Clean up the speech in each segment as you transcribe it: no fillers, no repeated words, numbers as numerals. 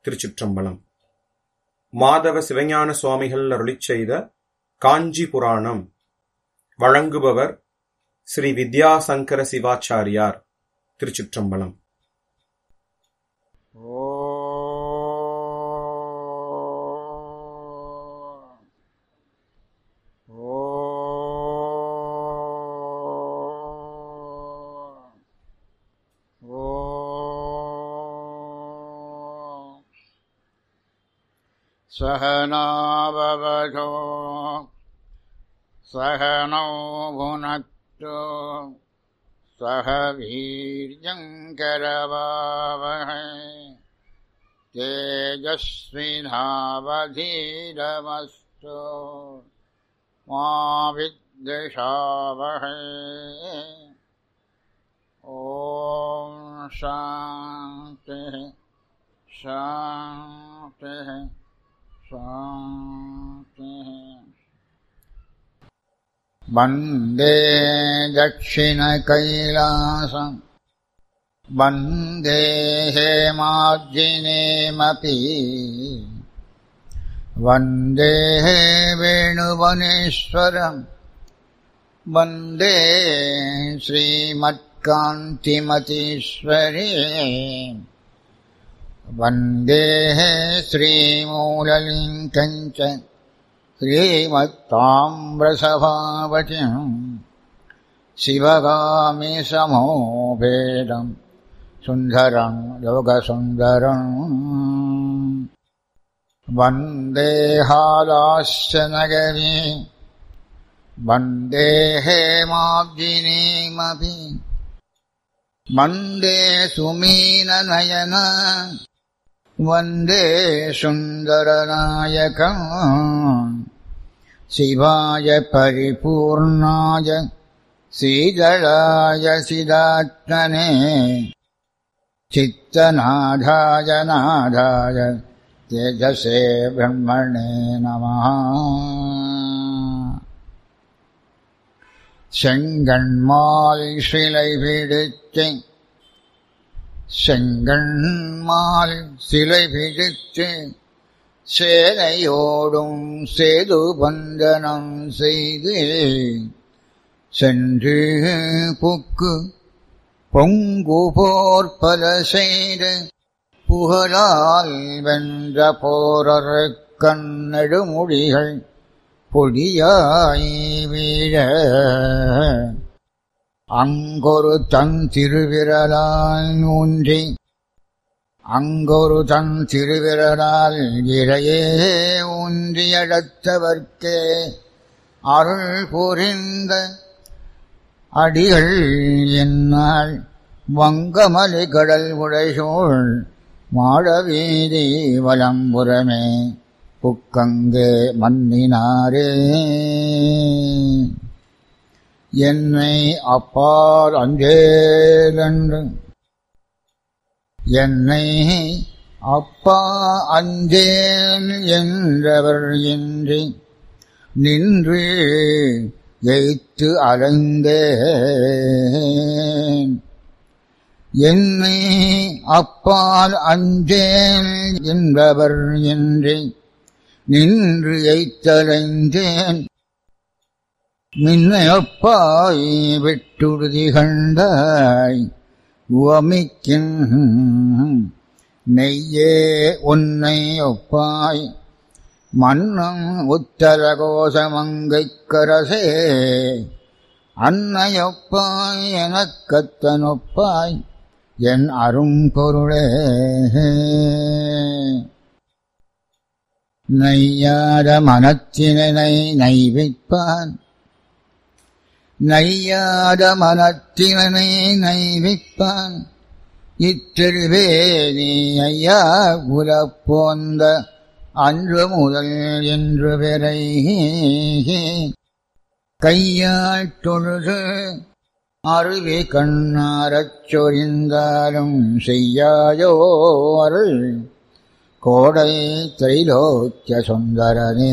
திருச்சிற்றம்பலம். மாதவ சிவஞான சுவாமிகள் அருளிச் செய்த காஞ்சி புராணம். வழங்குபவர் ஸ்ரீ வித்யாசங்கர சிவாச்சாரியார். திருச்சிற்றம்பலம். सहना भवतु सहनौ भुनक्तु सह वीर्यं करवावहै तेजस्विनावधीतमस्तु मा विद्विषावहै. ॐ शान्ति शान्ति शान्ति. वन्दे दक्षिणकैलासं वन्दे हेमाब्जिनेमपि वन्दे वेणुवनेश्वरं वन्दे श्रीमत्कान्तिमतीश्वरी वन्दे श्रीमूललिङ्गञ्च श्रीमत्ताम्रसभावतीं शिवगामि समोपेदं सुन्दरं योगसुन्दरं वन्दे हालास्यनगरी वन्दे हेमाब्जिनीमपि वन्दे सुमीननयन वन्दे सुन्दरनायकं शिवाय परिपूर्णाय श्रीदयाय सिदात्मने चित्तनाथाय नाथाय तेजसे ब्रह्मणे नमः. செங்கண்மால் சிலை பிடித்து செங்கண்மால் சிலை பிடித்து சேனையோடும் சேது பந்தனம் செய்து சென்று புக்கு பொங்கு போர்பல செய்து புகழால் வென்ற போரர் கண்ணெடுமுடிகள் பொடியாய் வீழ அங்கொரு தன் திருவிரலால் ஊன்றி அங்கொரு தன் திருவிரலால் இறையே ஊன்றியடத்தவர்க்கே அருள் புரிந்த அடிகள் என்னால் வங்கமலி கடல் உடைசூழ் மாடவீதி வலம்புறமே புக்கங்கே மன்னினாரே. என்னை அப்பால் அஞ்சேலென்று என்னை அப்பா அஞ்சேல் என்றவர் இன்றி நின்று எய்த்து அலைந்தேன். என்னை அப்பால் அஞ்சேல் என்பவர் இன்றி நின்று எய்த்தலைந்தேன். மின்னையொப்பாய் விட்டுறுதி கண்டாய் உவமிக்கின் நெய்யே உன்னை ஒப்பாய் மன்னம் உத்தரகோசமங்கைக்கரசே அன்னையொப்பாய் எனக்கத்தனொப்பாய் என் அரும்பொருளே. நையாத மனத்தினை நைவிப்பான் நையாத மனத்தினை நைவிப்பான் இத்தெருவே நீ ஐயா உலப்போந்த அன்று முதல் என்று பெறை கையால் தொழுது அருவி கண்ணாரச் சொரிந்தாலும் செய்யாயோ அருள் கோடை திரைலோக்கிய சுந்தரனே.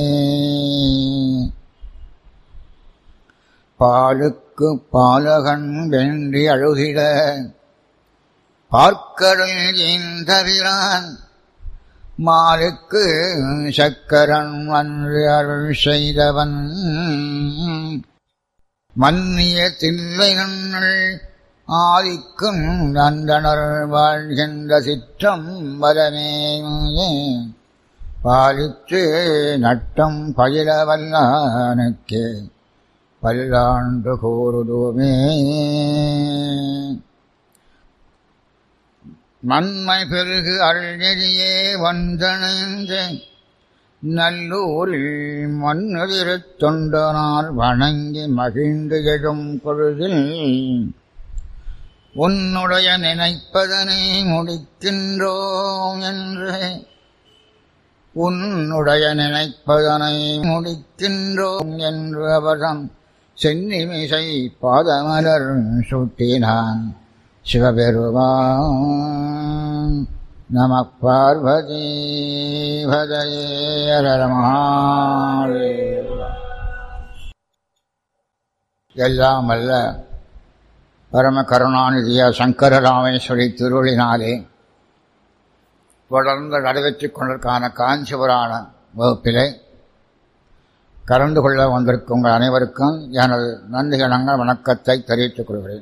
பாலுக்கு பாலகன் வென்றி அழுகிட பார்க்கடல் இந்தவிரான் மாலுக்கு சக்கரன் வந்து அருள் செய்தவன் மன்னிய தில்லை நன்னள் ஆதிக்கும் நந்தனர் வாழ்கின்ற சிற்றம் வரமே பாலித்து நட்டம் பயில வல்லானுக்கே பல்லாண்டு கூறுதுமே. மன்மை பெருகு அருள்நெறியே வந்தணைந்த நல்லூரில் மன்னுதிரத் தொண்டனால் வணங்கி மகிழ்ந்து எழும் பொழுதில் உன்னுடைய நினைப்பதனை முடிக்கின்றோம் என்று உன்னுடைய நினைப்பதனை முடிக்கின்றோம் என்று அவரம் சென்னிமிசை பாதமலர் சூட்டினான் சிவபெருமான். நம பார்வதி பதயே ஹரமஹாதேவா. எல்லாம் அல்ல பரம கருணாநிதிய சங்கர ராமேஸ்வரி திருவள்ளினாலே தொடர்ந்து நடைபெற்றுக் கொண்டிருக்கான காஞ்சிபுராண வகுப்பிலே கலந்து கொள்ள வந்திருக்கும் உங்கள் அனைவருக்கும் எனது நன்றிகணங்கள் வணக்கத்தை தெரிவித்துக் கொள்கிறேன்.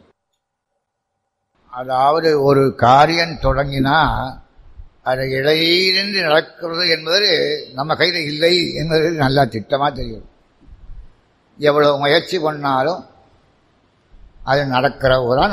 அதாவது ஒரு காரியம் தொடங்கினா அது இடையின்றி நடக்கிறது என்பது நம்ம கையில் இல்லை என்பது நல்லா திட்டமாக தெரியும். எவ்வளவு முயற்சி பண்ணாலும் அது நடக்கிற ஊரா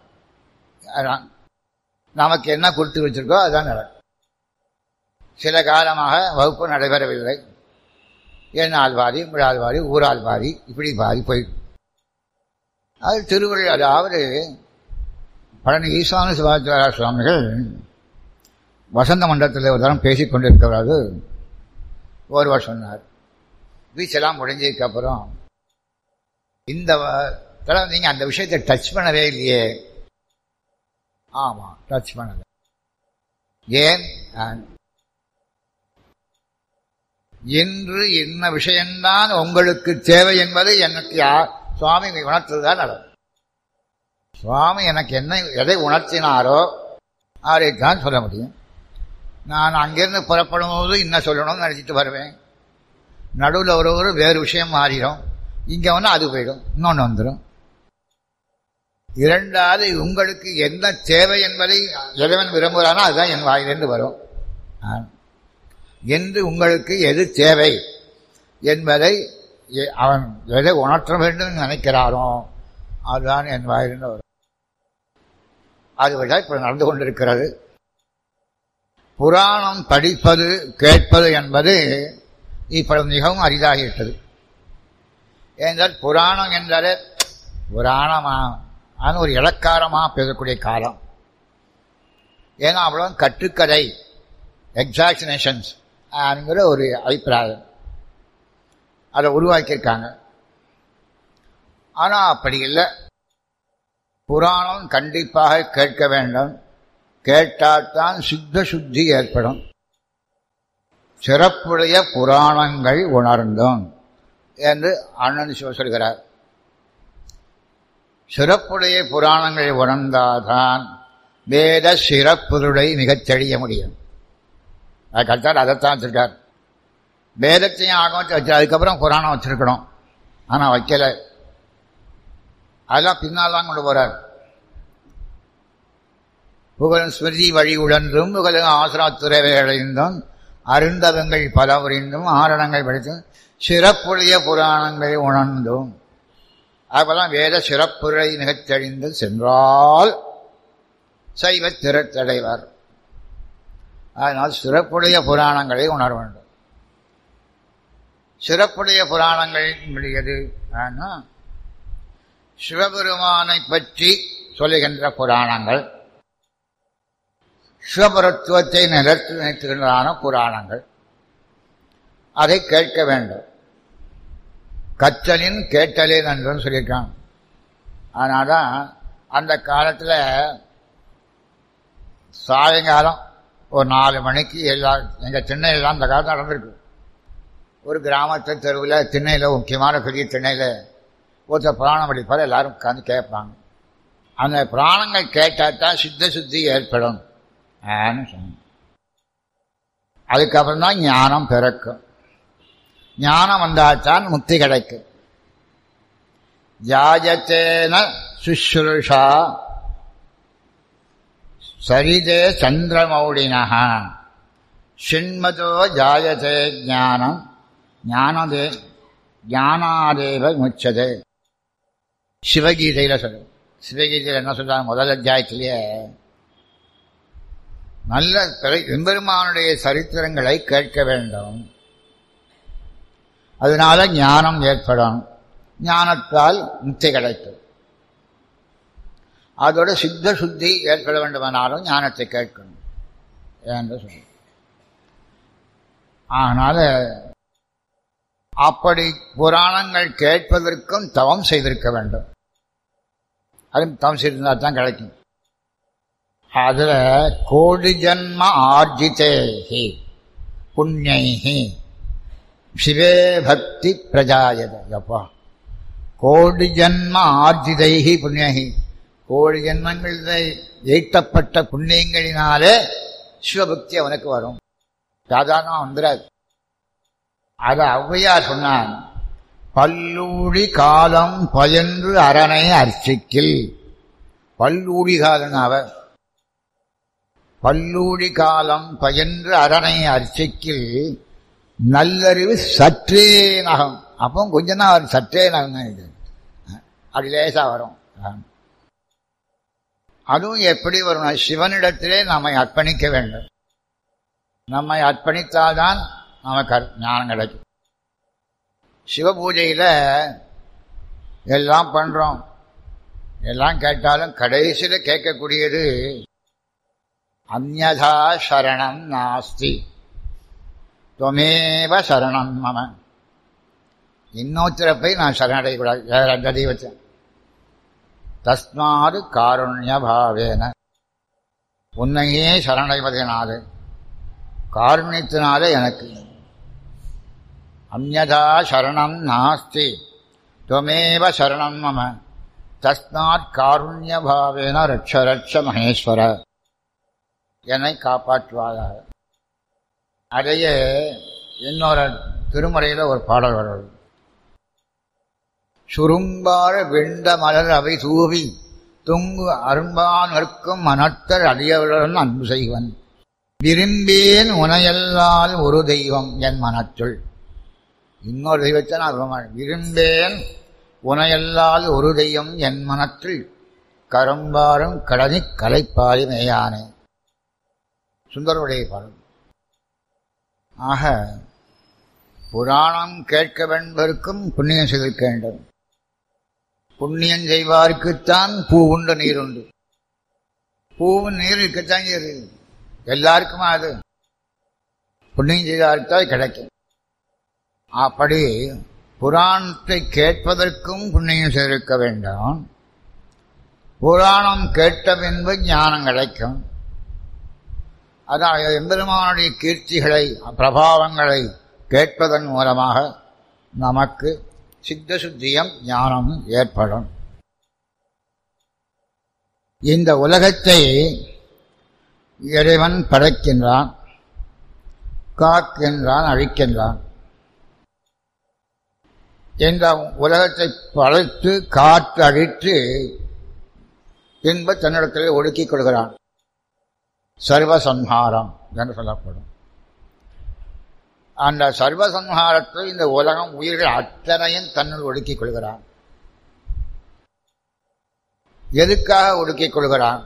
நமக்கு என்ன கொடுத்து வச்சிருக்கோ அதுதான் நடக்கும். சில காலமாக வகுப்பு நடைபெறவில்லை. என்னால் பாதி, உங்களால் பாதி, ஊரால் பாதி, இப்படி பாதி போயிடும். அது திருவள்ளுவர். அதாவது பழனி ஈசான சிவாச்சாரிய சுவாமிகள் வசந்த மண்டலத்தில் ஒரு தரம் பேசிக் கொண்டிருக்கிறாரு. ஒருவர் சொன்னார், வீச்செல்லாம் முடிஞ்சதுக்கு அப்புறம் இந்த தடவை நீங்கள் அந்த விஷயத்தை டச் பண்ணவே இல்லையே. ஆமாம், டச் பண்ணல. ஏன்? இன்று என்ன விஷயம்தான் உங்களுக்கு தேவை என்பதை எனக்கு சுவாமி உணர்த்துதான் நடக்கும். சுவாமி எனக்கு என்ன எதை உணர்த்தினாரோ அதைத்தான் சொல்ல முடியும். நான் அங்கிருந்து புறப்படும் போது இன்னும் சொல்லணும்னு நினைச்சிட்டு வருவேன். நடுவில் ஒரு வேறு விஷயம் மாறிடும். இங்கே வந்து அது போயிடும், இன்னொன்று வந்துடும். இரண்டாவது, உங்களுக்கு என்ன தேவை என்பதை இறைவன் விரும்புகிறானோ அதுதான் என் வாயிலிருந்து வரும். என்று உங்களுக்கு எது தேவை என்பதை அவன் எதை உணர்த்த வேண்டும் நினைக்கிறானோ அதுதான் என் வாயிலிருந்து வரும். அதுவிட இப்ப நடந்து கொண்டிருக்கிறது. புராணம் படிப்பது கேட்பது என்பது இப்பொழுது மிகவும் அரிதாகிவிட்டது. ஏனென்றால் புராணம் என்றாலே புராணமா ஒரு இலக்காரமாக பேசக்கூடிய காலம். ஏன்னா அவ்வளோ கட்டுக்கதை, எக்ஸாக்சினேஷன்ஸ் அப்படிங்கிற ஒரு அபிப்பிராயம் அதை உருவாக்கியிருக்காங்க. ஆனால் அப்படி இல்லை. புராணம் கண்டிப்பாக கேட்க வேண்டும். கேட்டால்தான் சித்த சுத்தி ஏற்படும். சிறப்புடைய புராணங்கள் உணர்ந்தோம் என்று அண்ணன் சொல்கிறார். சிறப்புடைய புராணங்களை உணர்ந்தால்தான் வேத சிறப்புகளை மிகச் தெளிய முடியும். அதுக்கடுத்தால் அதைத்தான் வச்சிருக்கார். வேதத்தையும் ஆகம் வச்சு அதுக்கப்புறம் புராணம் வச்சிருக்கணும். ஆனால் வைக்கல. அதெல்லாம் பின்னால் தான் கொண்டு போறார். புகழும் ஸ்மிருதி வழி உழன்றும் புகழும் ஆசிராத்துறைவைகளைந்தும் அருந்தவங்கள் பல புரிந்தும் ஆரணங்கள் படித்தும் சிறப்புடைய புராணங்களை உணர்ந்தும். அதுபோலாம் வேத சிறப்புரை மிகத் தெளிந்து சென்றால் சைவ திறத்தடைவார். அதனால் சிறப்புடைய புராணங்களை உணர வேண்டும். சிறப்புடைய புராணங்கள் எது? சிவபெருமானை பற்றி சொல்லுகின்ற புராணங்கள், சிவபரத்துவத்தை நிறுத்துகின்றன புராணங்கள். அதை கேட்க வேண்டும். கற்றலின் கேட்டலின் என்று சொல்லியிருக்காங்க. அதனால்தான் அந்த காலத்தில் சாயங்காலம் ஒரு 4 மணிக்கு எங்கள் திண்ணையெல்லாம் அந்த காலத்தில் நடந்திருக்கு. ஒரு கிராமத்து தெருவில் திண்ணையில், முக்கியமான பெரிய திண்ணையில் ஒருத்தர் புராணம் படிப்பார். எல்லாரும் உட்காந்து கேட்பாங்க. அந்த புராணங்கள் கேட்டால் தான் சித்த சுத்தி ஏற்படும். அதுக்கப்புறம் தான் ஞானம் பிறக்கும். ஞானம் வந்தால்தான் முக்தி கிடைக்கும். ஜாயத்தேன சுஷ்ருஷா சரிதே சந்திரமௌளினஹ ஷிண்மதோ ஜாயதே ஞானம் ஞானாதேவ முச்சதே. சிவகீதையில சொல்லும். சிவகீதையில் என்ன சொல்றாங்க? முதல் அத்தியாயத்திலேயே நல்ல எம்பெருமானுடைய சரித்திரங்களை கேட்க வேண்டும். அதனால ஞானம் ஏற்படும். ஞானத்தால் முக்தி கிடைக்கும். அதோட சித்த சுத்தி ஏற்பட வேண்டுமானாலும் ஞானத்தை கேட்கணும் என்று சொல்ல. அதனால அப்படி புராணங்கள் கேட்பதற்கும் தவம் செய்திருக்க வேண்டும். அதுவும் தவம் செய்திருந்தால் தான் கிடைக்கும். அதுல கோடி ஜன்ம ஆர்ஜிதேஹி புண்ணியைஹி சிவே பக்தி பிரஜாயதப்பா. கோடி ஜன்ம ஆர்ஜிதைஹி புண்ணியஹி, கோடி ஜன்மங்களில் ஈட்டப்பட்ட புண்ணியங்களினாலே சிவபக்தி அவனுக்கு வரும். சாதாரணமாக வந்துடாது. அது ஔவையார் சொன்னான், பல்லூழி காலம் பயன்று அரணை அர்ச்சிக்கில். பல்லூழி காலம் அவர் பல்லூழி காலம் பயன்று அரணை அர்ச்சிக்கில் நல்லறிவு சற்றே நகம். அப்போ கொஞ்சம் தான் அவர் சற்றே நகம் இது அப்படி லேசா வரும். அதுவும் எப்படி வரும்? சிவனிடத்திலே நம்மை அர்ப்பணிக்க வேண்டும். நம்மை அர்ப்பணித்தால்தான் நமக்கு ஞானம் கிடைக்கும். சிவ பூஜையில எல்லாம் பண்றோம், எல்லாம் கேட்டாலும் கடைசியில் கேட்கக்கூடியது அந்யதா சரணம் நாஸ்தி துவமேவ சரணம் மம. இன்னொருத்தரை போய் நான் சரணடையக்கூடாது வேற அந்த தெய்வத்தை. தஸ்மாது காருண்ய பாவேன, உன்னையே சரணடைவதனாலே காருண்யத்தினாலே எனக்கு. அந்யதா சரணம் நாஸ்தி துவமேவ சரணம் மம தஸ்மாத் காருண்ய பாவேன ரட்ச ரட்ச மகேஸ்வர, என்னை காப்பாற்றுவாயாக. அதையே இன்னொரு திருமுறையில் ஒரு பாடல் வருவது, சுரும்பார வெண்ட மலர் அவை தூவி தொங்கு அரும்பான் நிற்கும் மனத்தர் அடியவருடன் அன்பு செய்வன், விரும்பேன் உனையல்லால் ஒரு தெய்வம் என் மனத்துள். இன்னொரு தெய்வத்தை நான் விரும்பேன் உனையல்லால் ஒரு தெய்வம் என் மனத்துள் கரும்பாரும் கடனி கலைப்பாரி மேயானே. சுந்தரருடைய பாடல். ஆக புராணம் கேட்க வேண்டுவதற்கும் புண்ணியம் செய்திருக்க வேண்டும். புண்ணியம் செய்வாருக்குத்தான் பூ உண்டு நீர் உண்டு. பூவும் நீர் இருக்கத்தான் செய்யுது எல்லாருக்குமா. அது புண்ணியம் செய்தால்தான் கிடைக்கும். அப்படி புராணத்தை கேட்பதற்கும் புண்ணியம் செய்திருக்க வேண்டும். புராணம் கேட்ட பின்பு ஞானம் கிடைக்கும். அதான் எம்பெருமானுடைய கீர்த்திகளை பிரபாவங்களை கேட்பதன் மூலமாக நமக்கு சித்த சுத்தியம் ஞானம் ஏற்படும். இந்த உலகத்தை இறைவன் படைக்கின்றான், காக்கின்றான், அழிக்கின்றான். இந்த உலகத்தை படைத்து காத்து அழித்து பின்பு தன்னிடத்திலே ஒடுக்கிக் கொள்கிறான். சர்வசம்ஹாரம் என்று சொல்லப்படும். அந்த சர்வசம்ஹாரத்தை இந்த உலகம் உயிர்கள் அத்தனையும் தன்னுள் ஒடுக்கிக் கொள்கிறான். எதுக்காக ஒடுக்கிக் கொள்கிறான்?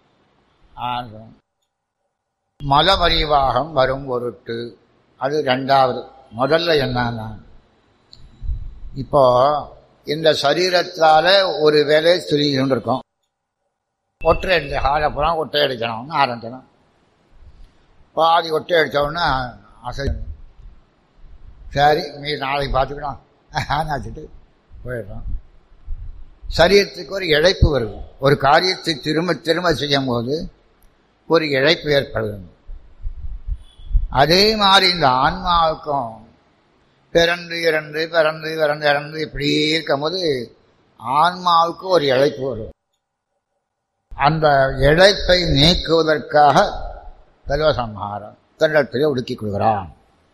மலபரிவாகம் வரும் பொருட்டு. அது இரண்டாவது. முதல்ல என்னன்னா, இப்போ இந்த சரீரத்தால ஒரு வேலை சொல்லிட்டு இருக்கோம். ஒற்றை அடிச்ச ஹாலப்புறம் ஒற்றை அடிக்கணும்னு ஆரம்பிக்கணும். பாதி ஒற்றை அடித்தோடனே அசை சரி மீ நாளைக்கு பார்த்துக்கணும் ஆனாச்சுட்டு போயிடுறோம். சரீரத்துக்கு ஒரு இழைப்பு வருது. ஒரு காரியத்தை திரும்ப திரும்ப செய்யும் போது ஒரு இழைப்பு ஏற்படுது. அதே மாதிரி இந்த ஆன்மாவுக்கும் பிறந்து இறந்து பிறந்து பிறந்து இறந்து இப்படி இருக்கும்போது ஆன்மாவுக்கு ஒரு இழைப்பு வரும். அந்த இழைப்பை நீக்குவதற்காக சர்வசம்ஹாரம். தன்னிடத்திலே ஒடுக்கிக் கொள்கிறான்.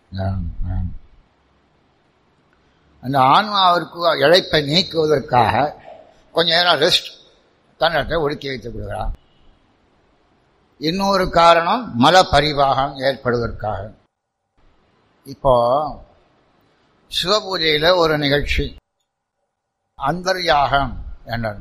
அந்த ஆன்மாவிற்கு இழைப்பை நீக்குவதற்காக கொஞ்ச நேரம் ரெஸ்ட் தன்னிடத்தை ஒடுக்கி வைத்துக் கொள்கிறான். இன்னொரு காரணம் மல பரிவாகம் ஏற்படுவதற்காக. இப்போ சிவபூஜையில் ஒரு நிகழ்ச்சி அந்தர்யாகம் என்றது.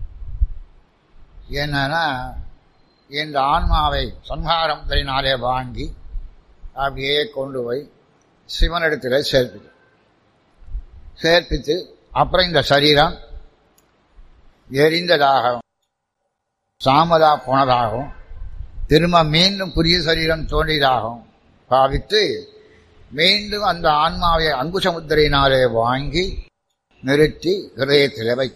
என்னன்னா இந்த ஆன்மாவை சம்ஹாரத்தினாலே வாங்கி அப்படியே கொண்டு போய் சிவனிடத்தில் சேர்ப்பித்து அப்புறம் இந்த சரீரம் எரிந்ததாகவும் சாமதா போனதாகவும் திரும்ப மீண்டும் புதிய சரீரம் தோன்றியதாகவும் பாவித்து மீண்டும் அந்த ஆன்மாவை அங்குசமுத்திரையினாலே வாங்கி நிறுத்தி ஹிருதயத்தில் வைக்கும்.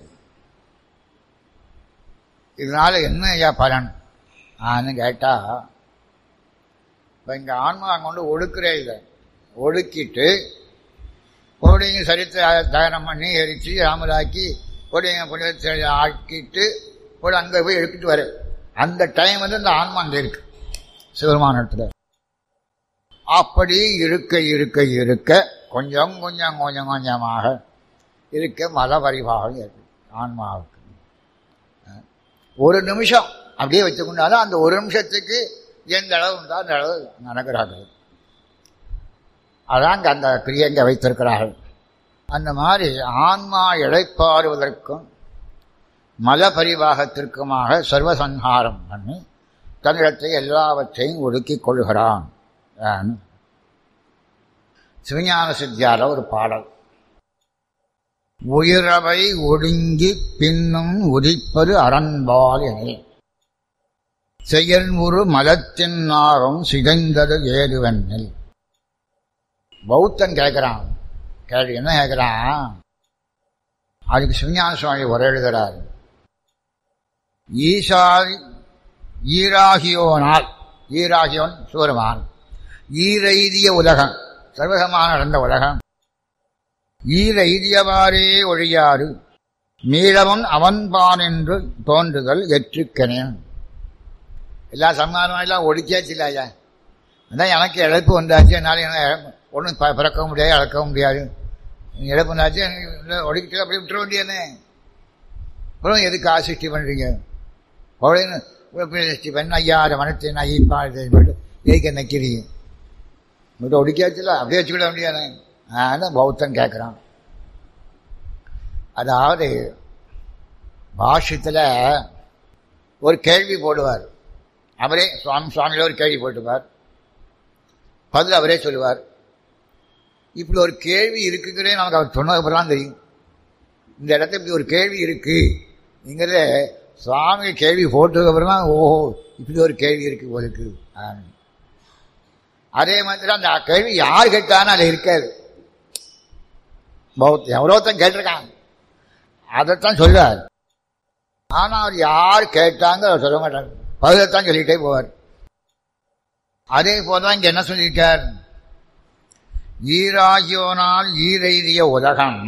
இதனால என்ன ஐயா பலன் ஆன்னு கேட்டா, இப்போ இங்கே ஆன்மா கொண்டு ஒடுக்கிறே இல்லை, ஒடுக்கிட்டு பொருடைங்க சரித்து தகனம் பண்ணி எரித்து ராமதாக்கி பொருடைங்க புனித ஆக்கிட்டு போய் அங்கே போய் எடுத்துட்டு வர அந்த டைம் வந்து இந்த ஆன்மா அங்கே இருக்கு சிவருமானத்தில். அப்படி இருக்க இருக்க இருக்க கொஞ்சம் கொஞ்சம் கொஞ்சம் கொஞ்சமாக இருக்க மல பரிவாகம் ஏற்படும் ஆன்மாவுக்கு. ஒரு நிமிஷம் அப்படியே வச்சுக்கொண்டாலும் அந்த ஒரு நிமிஷத்துக்கு எந்த அளவு இருந்தால் அந்த அளவு நடக்கிறார்கள். அதான் அந்த கிரியங்க வைத்திருக்கிறார்கள். அந்த மாதிரி ஆன்மா இழைப்பாடுவதற்கும் மல பரிவாகத்திற்குமாக சர்வசங்காரம் பண்ணி தன்னிடத்தை எல்லாவற்றையும் ஒடுக்கிக் கொள்கிறான். சிவஞான சித்தியால ஒரு பாடல், உயிரவை ஒடுங்கி பின்னும் உதிப்பது அரண்பால் எனில் செயல் ஒரு மலத்தின் நாகம் சிதைந்தது ஏதுவெனில். பௌத்தன் கேட்கிறான், கேள்வி என்ன கேட்கிறான்? அதுக்கு சிவஞான சுவாமி உரை எழுதுகிறார். ஈராகியோனால், ஈராகியோன் சூரமான், ஈரெய்திய உலகம் சர்வசமான நடந்த உலகம் ஈரெய்தியவாறே ஒழியாறு மீளவன் அவன்பான் என்று தோன்றுதல் எற்றுக்கனேன். எல்லா சம்மானம் எல்லாம் ஒடுக்கியாச்சு இல்லையா? அதான் எனக்கு இழப்பு வந்தாச்சு, என்னால் என்ன ஒன்றும் பிறக்க முடியாது, இழக்க முடியாது. இழப்பு வந்தாச்சு ஒடுக்கிட்டு அப்படி விட்டுற வேண்டியனே. அப்புறம் எதுக்கு ஆசிஷ்டி பண்ணுறீங்க? சிருஷ்டி பண்ண ஐயாறு மனத்தை ஐப்பாடு எதுக்கு நிற்கிறீங்க? உங்கள்கிட்ட ஒடுக்கியாச்சுல அப்படியே வச்சுக்கிட முடியாது. அதான் பௌத்தன் கேட்குறான். அதாவது பாஷ்யத்தில் ஒரு கேள்வி போடுவார் அவரே, சுவாமியில் ஒரு கேள்வி போட்டுவார், பதில் அவரே சொல்லுவார். இப்படி ஒரு கேள்வி இருக்குங்கிறதே நமக்கு அவர் சொன்னதுக்கப்புறம் தான் தெரியும். இந்த இடத்துல இப்படி ஒரு கேள்வி இருக்குங்கிறத சுவாமி கேள்வி போட்டதுக்கப்புறம் தான் ஓஹோ இப்படி ஒரு கேள்வி இருக்கு போலுக்கு. அதே மாதிரி அந்த கேள்வி யார் கேட்டான்னு அது இருக்காது. எவ்வளோத்தான் கேட்டிருக்காங்க அதைத்தான் சொல்றார். ஆனால் அவர் யார் கேட்டாங்க அவர் சொல்ல மாட்டார், பதிலைத்தான் சொல்லிட்டே போவார். அதே போலதான் இங்க என்ன சொல்லியிருக்கார்? ஈராகியோனால் ஈரெய்திய உலகம்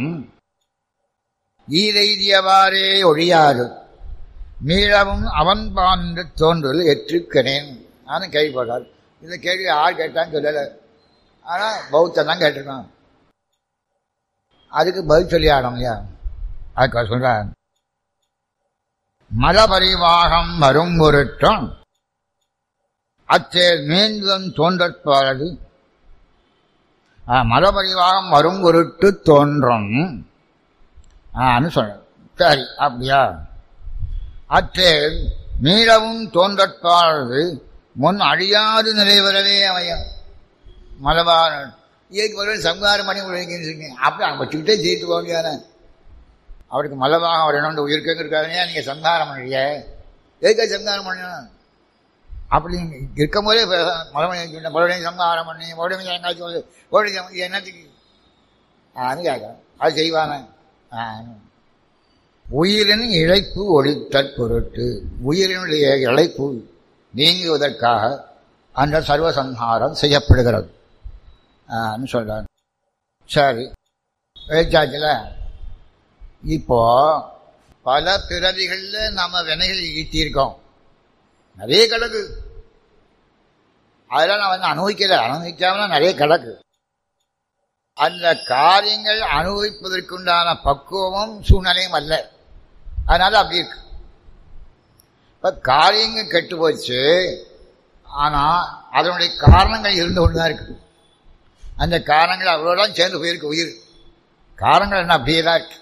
ஈரெய்தியவாறே ஒழியாது மீளவும் அவன் பாண்டு தோன்றுதல் எற்றுக்கனேன். நானும் கேள்விப்பட்டார். இந்த கேள்வி யார் கேட்டான்னு சொல்லலை, ஆனால் பௌத்தம் தான் கேட்டிருக்கான். அதுக்கு பதில் சொல்லி ஆடும் இல்லையா? அதுக்காக சொல்றார், மலபரிவாகம் வரும் பொருட்டம் அச்சே மீண்டும் தோன்றற்பாரது. மலபரிவாகம் வரும் பொருட்டு தோன்றும் சொல்ற. சரி, அப்படியா? அச்சே மீளவும் தோன்றற்பாரது முன் அழியாது நிலைவரவே அமையும். மலபான இயற்கை ஒரு சங்காரம் பண்ணி உழைக்கிறீங்க, அப்படி அவங்க வச்சுக்கிட்டே ஜெயித்து போக முடியாது. அவருக்கு மலபாகம் அவர் என்ன உயிர்க்கங்க இருக்காருங்க, நீங்க சங்காரம் பண்ணுறீங்க, எதுக்காக சங்காரம் பண்ணணும்? அப்படி இருக்கும் போதே மறுபடியும் சங்காரம் பண்ணி மறுபடியும் எங்காச்சும் என்னத்துக்கு அது கேட்கலாம். அது செய்வாங்க. உயிரின் இழைப்பு ஒழித்தற் பொருட்டு, உயிரினுடைய இழைப்பு நீங்குவதற்காக அந்த சர்வசம்ஹாரம் செய்யப்படுகிறது சொல்றார். சரி, பேச்சாச்சுல. இப்போ பல பிறவிகளில் நம்ம வினைகள் ஈட்டியிருக்கோம், நிறைய கிடக்கு. அதெல்லாம் நான் வந்து அனுபவிக்காம நிறைய கிடக்கு. அந்த காரியங்கள் அனுபவிப்பதற்குண்டான பக்குவமும் சூழ்நிலையும் அல்ல. அதனால அப்படி இருக்கு. இப்ப காரியங்கள் கெட்டு போச்சு, ஆனா அதனுடைய காரணங்கள் இருந்து கொண்டுதான் இருக்கு. அந்த காரணங்கள் அவ்வளவுதான் சேர்ந்து போயிருக்கு. உயிர் காரணங்கள் என்ன அப்படியே தான் இருக்கு.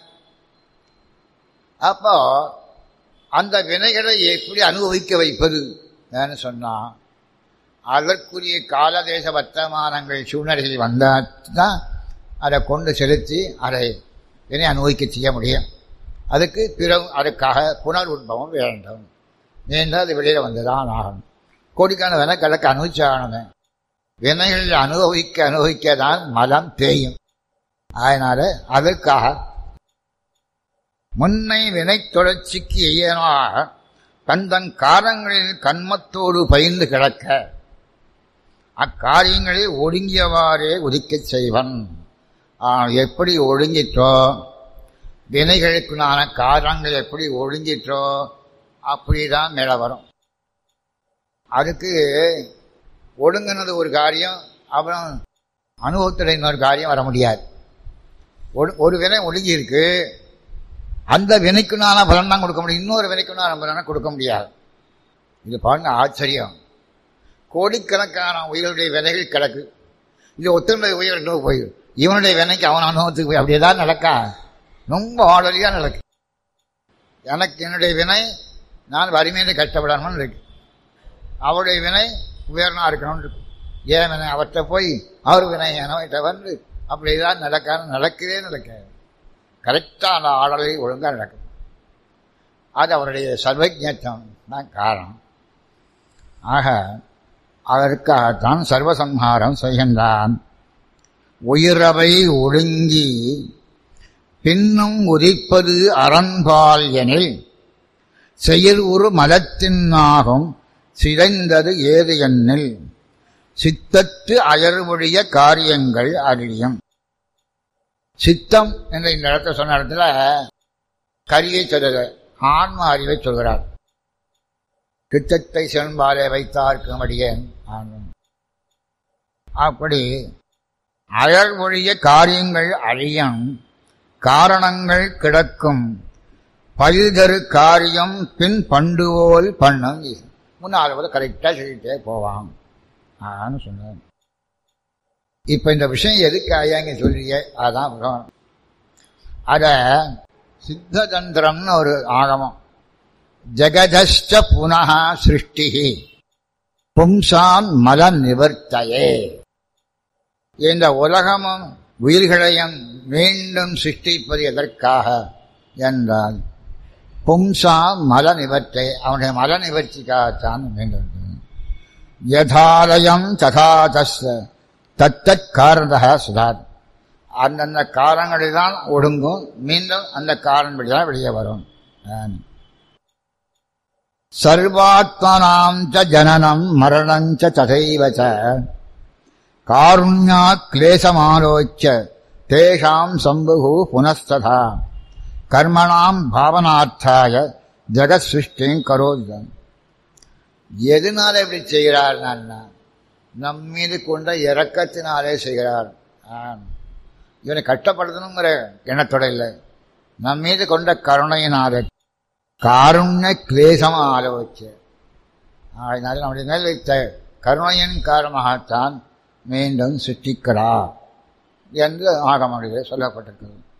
அப்போ அந்த வினைகளை எப்படி அனுபவிக்க வைப்பது சொன்னா, அதற்குரிய காலதேச வர்த்தமானங்கள் சூழ்நிலைகள் வந்தால்தான் அதை கொண்டு செலுத்தி அதை வினை அனுபவிக்க செய்ய முடியும். அதுக்கு அதுக்காக புனர் உற்பவம் வேண்டும். நீண்ட அது வெளியில வந்துதான் ஆகணும். கோடிக்கான வினை கலக்க அனுபவிச்சாகணுமே. வினைகள் அனுபவிக்கதான் மலம் தேயும். அதனால அதற்காக முன்னை வினை தொடர்ச்சிக்கு எய்யனாக தந்தன் காரணங்களில் கண்மத்தோடு பயிர்ந்து கிடக்க அக்காரியங்களை ஒடுங்கியவாறே உதிக்கச் செய்வன். எப்படி ஒடுங்கிற்றோ, வினைகளுக்குண்டான காரணங்கள் எப்படி ஒடுங்கிற்றோ அப்படிதான் மேல வரும். அதுக்கு ஒடுங்கினது ஒரு காரியம், அப்புறம் அனுபவத்தில் இன்னொரு காரியம் வர முடியாது. ஒரு வினை ஒடுங்கி இருக்கு, அந்த வினைக்குண்டான பலன் தான் கொடுக்க முடியும், இன்னொரு வினைக்குண்டான பலனை கொடுக்க முடியாது. இது பாருங்க ஆச்சரியம். கோடிக்கணக்கான உயிர்களுடைய வினைகள் கிடக்கு. இது ஒத்தனுடைய உயிர் இன்னும் போய் இவனுடைய வினைக்கு அவன் அனுபவத்துக்கு போய் அப்படியேதான் நடக்கா. ரொம்ப ஆளறியா நடக்கு. எனக்கு என்னுடைய வினை நான் வறுமையில கஷ்டப்படணும்னு இருக்கு, அவருடைய வினை உயர்னா இருக்கணும்னு இருக்கு. ஏன் வினை அவற்றை போய் அவர் வினை எனவற்றை வந்து அப்படிதான் நடக்கவே நடக்காது. கரெக்டா அந்த ஆடலை ஒழுங்கா நடக்கும். அது அவருடைய சர்வஜ்ஞம் தான் காரணம். ஆக அதற்காகத்தான் சர்வசம்ஹாரம் செய்கின்றான். உயிரவை ஒடுங்கி பின்னும் உதிப்பது அறன்பால் எனில் செயல் ஒரு மலத்தினாகும் சிதைந்தது ஏது எண்ணில் சித்தத்து அயர்வொழிய காரியங்கள் அறியும். சித்தம் என்ற இந்த இடத்தை சொன்ன இடத்துல கரியை சொல்லுற ஆன்ம அறிவை சொல்கிறார். சித்தத்தை சென்பாலே வைத்தார்க்கும் அடியேன் ஆன்மம். அப்படி அயர்வொழிய காரியங்கள் அழியும், காரணங்கள் கிடக்கும், பயிர்தரு காரியம் பின் பண்டுவோல் பண்ணும். முன்னால் போல கரெக்டா சொல்லிட்டே போவான் சொன்னார். இப்ப இந்த விஷயம் எதுக்கு ஐயாங்க சொல்றீங்க? அதான் பகவான். அத சித்ததந்திரம்னு ஒரு ஆகமம். ஜெகதஷ்ட புனः சிருஷ்டி பும்சான் மல நிவர்த்தையே. இந்த உலகமும் உயிர்களையும் மீண்டும் சிருஷ்டிப்பது எதற்காக என்றால் பும்சா மல நிவர்த்தை, அவனுடைய மல நிவர்த்திக்காகத்தான் வேண்டும். யதாலயம் ததா தஸ்ய தத்தத் காரணதः சுதாத். அந்தந்த காரணங்களில்தான் ஒடுங்கும், மீண்டும் அந்த காரணப்படிதான் வெளியே வரும். சர்வாத்மனாம் ச ஜனனம் மரணம் ச ததைவ ச காருண்யாத் க்லேசமாலோச்ய தேஷாம் சம்புஹு புனஸ்ததா கர்மணாம் பாவனார்த்தாய ஜெகத் சிருஷ்டிம் கரோதி. எதனால இப்படி செய்கிறார்? நம் மீது கொண்ட இரக்கத்தினாலே செய்கிறார். இவனை கஷ்டப்படுத்தணுங்கிற எண்ணத்தோட இல்லை, நம் மீது கொண்ட கருணையினாலே காருண்ய கிளேசம் ஆலோச்ச. அதனால நம்முடைய மேல் வைத்த கருணையின் காரணமாகத்தான் மீண்டும் சிருஷ்டிக்கிறார் என்று ஆகமங்களிலே சொல்லப்பட்டிருக்கிறது.